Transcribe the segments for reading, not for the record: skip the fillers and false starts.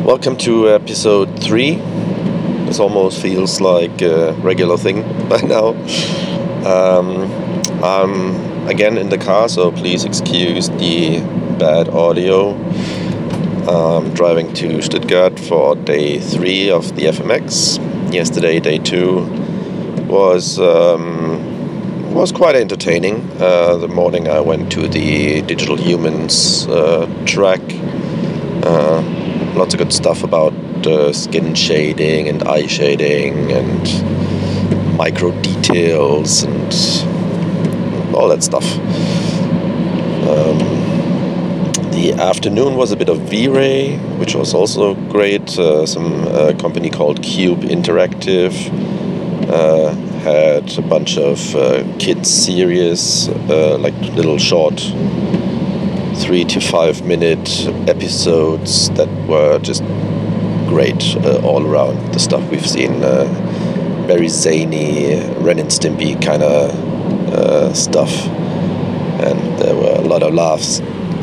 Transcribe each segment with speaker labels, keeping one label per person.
Speaker 1: Welcome to episode 3. This almost feels like a regular thing by now. I'm again in the car, so please excuse the bad audio. I'm driving to Stuttgart for day 3 of the FMX. Yesterday, day 2, was quite entertaining. The morning I went to the Digital Humans track. Lots of good stuff about skin shading and eye shading and micro details and all that stuff. The afternoon was a bit of V-Ray, which was also great. Some company called Cube Interactive had a bunch of kids series, like little short 3 to 5 minute episodes that were just great all around. The stuff we've seen, very zany, Ren and Stimpy kind of stuff, and there were a lot of laughs.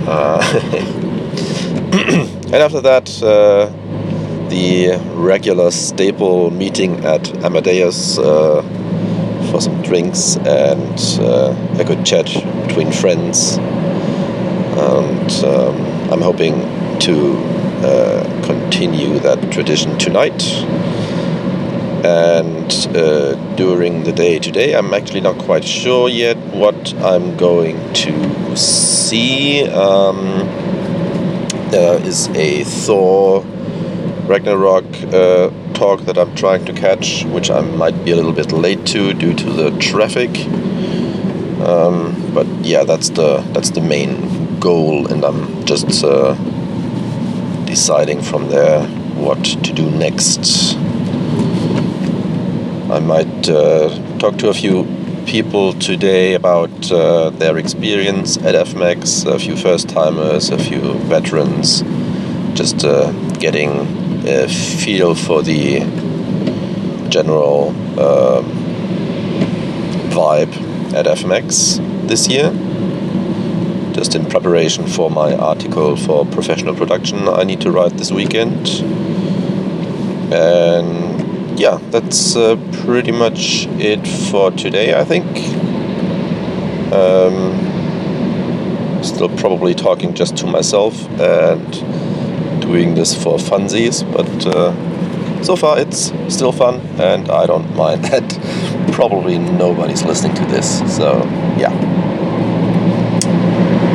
Speaker 1: And after that, the regular staple meeting at Amadeus for some drinks and a good chat between friends. And I'm hoping to continue that tradition tonight. And during the day today, I'm actually not quite sure yet what I'm going to see. There is a Thor Ragnarok talk that I'm trying to catch, which I might be a little bit late to due to the traffic. But yeah, that's the main goal, and I'm just deciding from there what to do next. I might talk to a few people today about their experience at FMX, a few first-timers, a few veterans, just getting a feel for the general vibe at FMX this year, just in preparation for my article for professional production I need to write this weekend. And yeah, that's pretty much it for today, I think. Still probably talking just to myself and doing this for funsies, but so far it's still fun, and I don't mind that probably nobody's listening to this, so yeah.